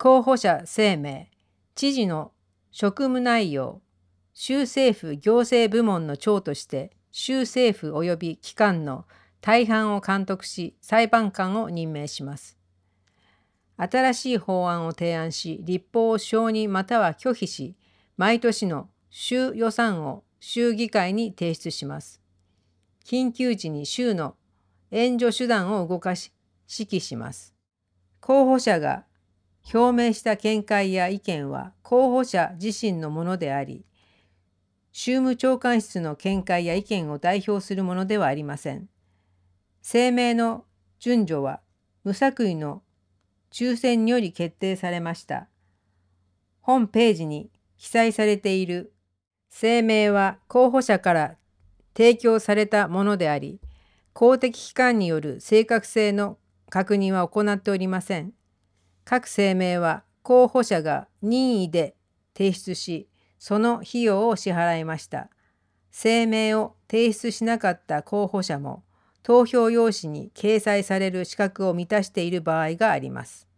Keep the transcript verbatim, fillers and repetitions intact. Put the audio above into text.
候補者声明、知事の職務内容、州政府行政部門の長として州政府及び機関の大半を監督し、裁判官を任命します。新しい法案を提案し、立法を承認または拒否し、毎年の州予算を州議会に提出します。緊急時に州の援助手段を動かし、指揮します。候補者が表明した見解や意見は候補者自身のものであり、州務長官室の見解や意見を代表するものではありません。声明の順序は無作為の抽選により決定されました。本ページに記載されている声明は候補者から提供されたものであり、公的機関による正確性の確認は行っておりません。各声明は候補者が任意で提出し、その費用を支払いました。声明を提出しなかった候補者も投票用紙に掲載される資格を満たしている場合があります。